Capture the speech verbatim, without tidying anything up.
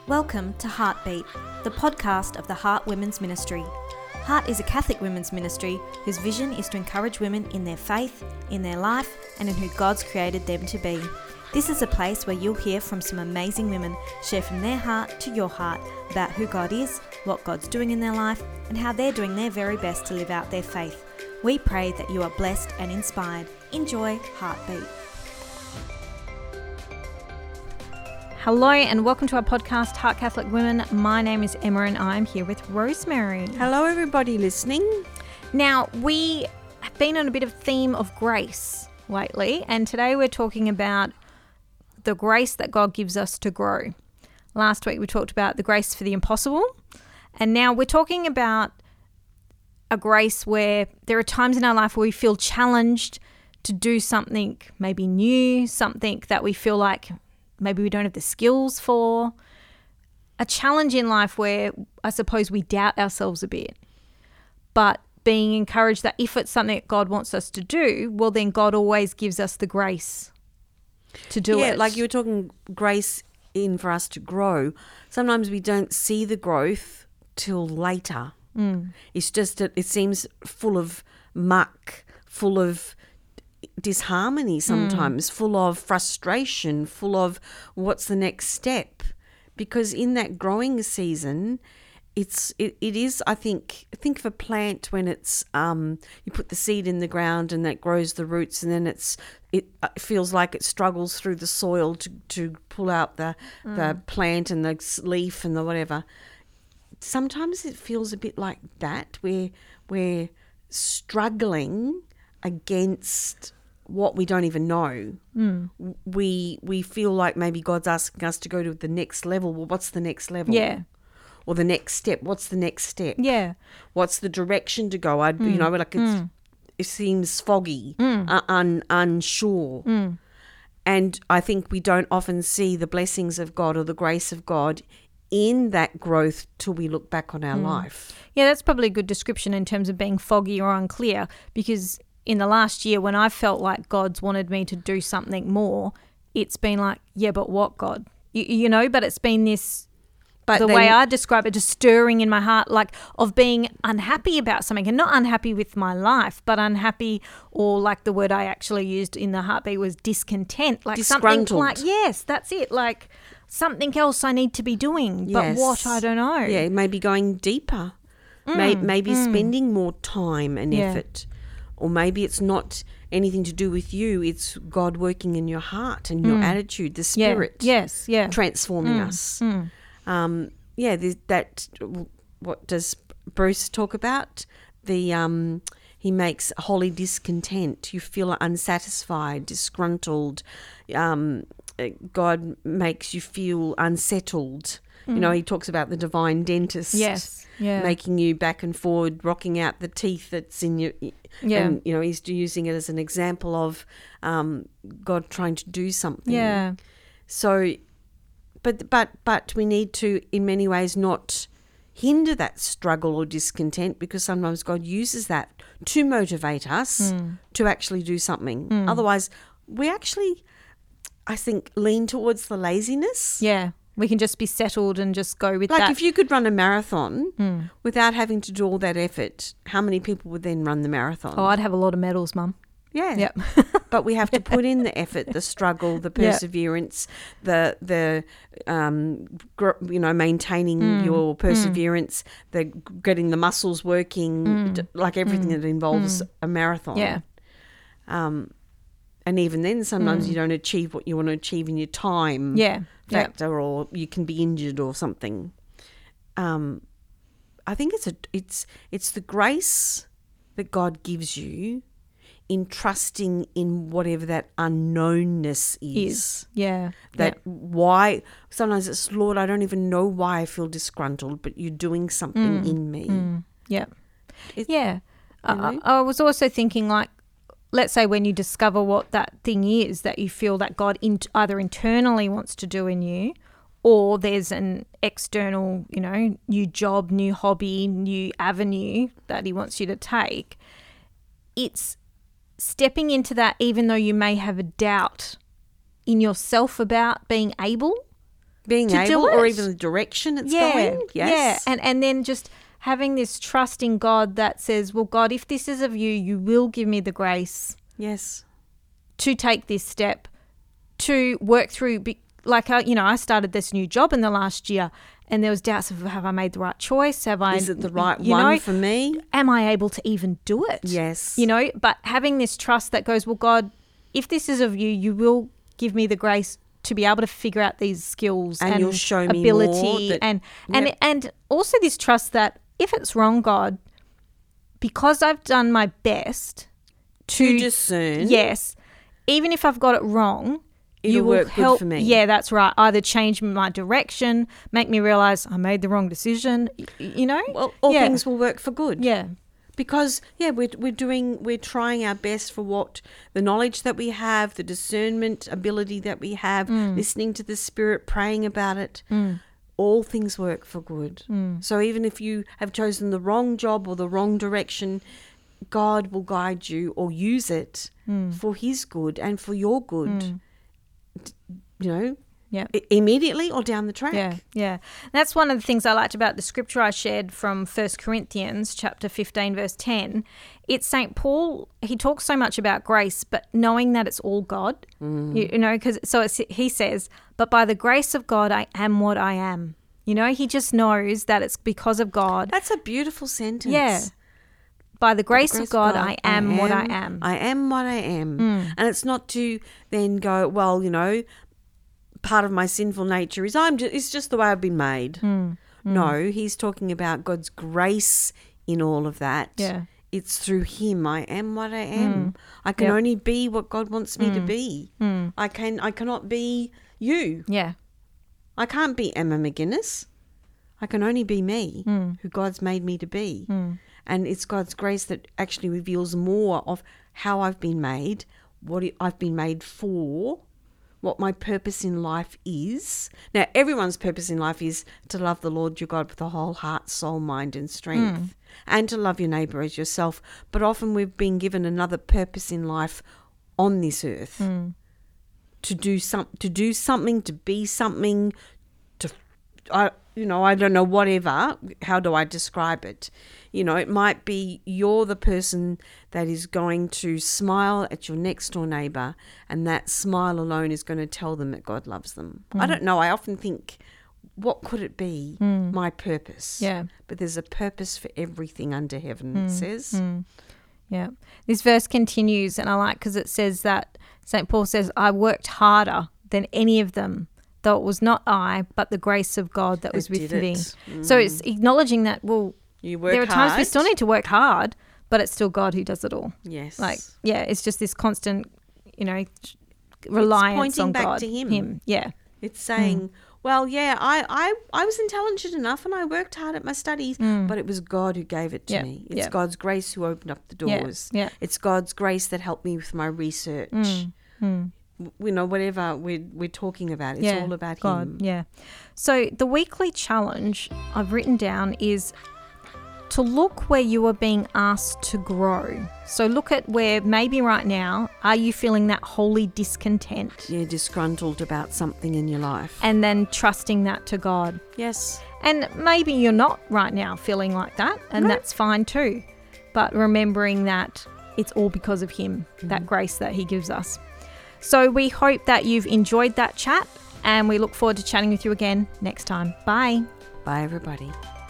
Welcome to Heartbeat, the podcast of the Heart Women's Ministry. Heart is a Catholic women's ministry whose vision is to encourage women in their faith, in their life, and in who God's created them to be. This is a place where you'll hear from some amazing women share from their heart to your heart about who God is, what God's doing in their life, and how they're doing their very best to live out their faith. We pray that you are blessed and inspired. Enjoy Heartbeat. Hello and welcome to our podcast, Heart Catholic Women. My name is Emma and I'm here with Rosemary. Hello everybody listening. Now, we have been on a bit of theme of grace lately, and today we're talking about the grace that God gives us to grow. Last week we talked about the grace for the impossible, and now we're talking about a grace where there are times in our life where we feel challenged to do something maybe new, something that we feel like maybe we don't have the skills for. A challenge in life where I suppose we doubt ourselves a bit. But being encouraged that if it's something that God wants us to do, well then God always gives us the grace to do yeah, it. like you were talking grace in for us to grow. Sometimes we don't see the growth till later. Mm. It's just that it seems full of muck, full of disharmony sometimes, mm. full of frustration, full of what's the next step. Because in that growing season, it's it, it is, I think, think of a plant when it's um you put the seed in the ground and that grows the roots, and then it's it feels like it struggles through the soil to, to pull out the mm. the plant and the leaf and the whatever. Sometimes it feels a bit like that, where we're struggling against what we don't even know. Mm. We we feel like maybe God's asking us to go to the next level. Well, what's the next level? Yeah. Or the next step. What's the next step? Yeah. What's the direction to go? I, Mm. you know, like it's, Mm. it seems foggy, Mm. uh, un, unsure. Mm. And I think we don't often see the blessings of God or the grace of God in that growth till we look back on our Mm. life. Yeah, that's probably a good description in terms of being foggy or unclear, because in the last year when I felt like God's wanted me to do something more, it's been like, yeah, but what, God? You, you know, but it's been this, But the then, way I describe it, just stirring in my heart, like of being unhappy about something, and not unhappy with my life, but unhappy, or like the word I actually used in the heartbeat was discontent, like something Disgruntled. like, yes, that's it, like something else I need to be doing, but Yes. what, I don't know. Yeah, maybe going deeper, Mm, May, maybe mm. spending more time and Yeah. effort. Or maybe it's not anything to do with you, it's God working in your heart and your Mm. attitude, the Yeah. spirit Yes, yeah. transforming Mm, us. mm. Um, yeah, there's that, what does Bruce talk about? The um, he makes holy discontent. You feel unsatisfied, disgruntled. Um, God makes you feel unsettled. Mm. You know, he talks about the divine dentist. Yes, yeah. Making you back and forward, rocking out the teeth that's in your, Yeah. and you know he's using it as an example of um, God trying to do something. Yeah. So, but but but we need to, in many ways, not hinder that struggle or discontent, because sometimes God uses that to motivate us Mm. to actually do something. Mm. Otherwise, we actually, I think, lean towards the laziness. Yeah. We can just be settled and just go with Like that. if you could run a marathon Mm. without having to do all that effort, how many people would then run the marathon? Oh, I'd have a lot of medals, Mum. yeah. Yep. But we have to put in the effort, the struggle, the Yeah. perseverance, the the um, gr- you know, maintaining Mm. your perseverance, the getting the muscles working, Mm. d- like everything Mm. that involves Mm. a marathon. Yeah. Um, and even then, sometimes Mm. you don't achieve what you want to achieve in your time Yeah. Yeah. factor, or you can be injured or something. Um, I think it's a it's it's the grace that God gives you in trusting in whatever that unknownness is. Is. Yeah. That why sometimes it's, Lord, I don't even know why I feel disgruntled, but you're doing something Mm. in me. Mm. Yeah. It- Yeah. I, you know? I I was also thinking, like, let's say when you discover what that thing is that you feel that God in, either internally wants to do in you, or there's an external, you know, new job, new hobby, new avenue that he wants you to take. It's stepping into that even though you may have a doubt in yourself about being able Being to able, do it. or even the direction it's yeah, going. Yes. Yeah, and and then just having this trust in God that says, well, God, if this is of you, you will give me the grace Yes. to take this step, to work through. Be, like, I, you know, I started this new job in the last year, and there was doubts of, have I made the right choice? Have I? Is it the right you one know, for me? Am I able to even do it? Yes. You know, but having this trust that goes, well, God, if this is of you, you will give me the grace to be able to figure out these skills And and, you'll show me ability more that- and and Yep. and also this trust that if it's wrong, God, because I've done my best to, To discern. yes, even if I've got it wrong, It'll you will work good help. for me. Yeah, that's right. Either change my direction, make me realize I made the wrong decision. y- You know, Well, all yeah. things will work for good. Yeah, Because, yeah, we're, we're doing, we're trying our best for what the knowledge that we have, the discernment ability that we have, Mm. listening to the Spirit, praying about it. All things work for good. Mm. So even if you have chosen the wrong job or the wrong direction, God will guide you or use it Mm. for His good and for your good. D- You know, yeah. i- immediately or down the track. Yeah, yeah. That's one of the things I liked about the scripture I shared from First Corinthians chapter fifteen, verse ten. It's Saint Paul, he talks so much about grace, but knowing that it's all God, you, you know, because so it's, he says, but by the grace of God, I am what I am. You know, he just knows that it's because of God. That's a beautiful sentence. Yeah. By the grace, Grace of God, I am what I am. I am what I am. And it's not to then go, well, you know, part of my sinful nature is I'm just, it's just the way I've been made. No, he's talking about God's grace in all of that. Yeah. It's through him I am what I am. I can Yep. only be what God wants me to be. I can I cannot be you. Yeah. I can't be Emma McGuinness. I can only be me, who God's made me to be. And it's God's grace that actually reveals more of how I've been made, what it- I've been made for, what my purpose in life is. Now, everyone's purpose in life is to love the Lord your God with the whole heart, soul, mind and strength, and to love your neighbour as yourself. But often we've been given another purpose in life on this earth. To do some, to do something, to be something, to, I, you know, I don't know, whatever. How do I describe it? You know, it might be you're the person that is going to smile at your next door neighbour, and that smile alone is going to tell them that God loves them. I don't know. I often think, what could it be? My purpose. Yeah. But there's a purpose for everything under heaven. It says. Yeah. This verse continues, and I like because it says that Saint Paul says, I worked harder than any of them, though it was not I, but the grace of God that was That with did me. it. So it's acknowledging that, well, You work there are times we hard. still need to work hard, but it's still God who does it all. Yes. Like, yeah, it's just this constant, you know, reliance pointing on back God. to him. Him, yeah. It's saying, well, yeah, I, I, I was intelligent enough and I worked hard at my studies, but it was God who gave it to Yeah, me. It's yeah. God's grace who opened up the Yeah, doors. yeah. It's God's grace that helped me with my research. W- You know, whatever we're, we're talking about, it's yeah, all about God, him. Yeah. So the weekly challenge I've written down is to look where you are being asked to grow. So look at where maybe right now, are you feeling that holy discontent? You're disgruntled about something in your life. And then trusting that to God. Yes. And maybe you're not right now feeling like that, and No. that's fine too. But remembering that it's all because of Him, that grace that He gives us. So we hope that you've enjoyed that chat, and we look forward to chatting with you again next time. Bye. Bye, everybody.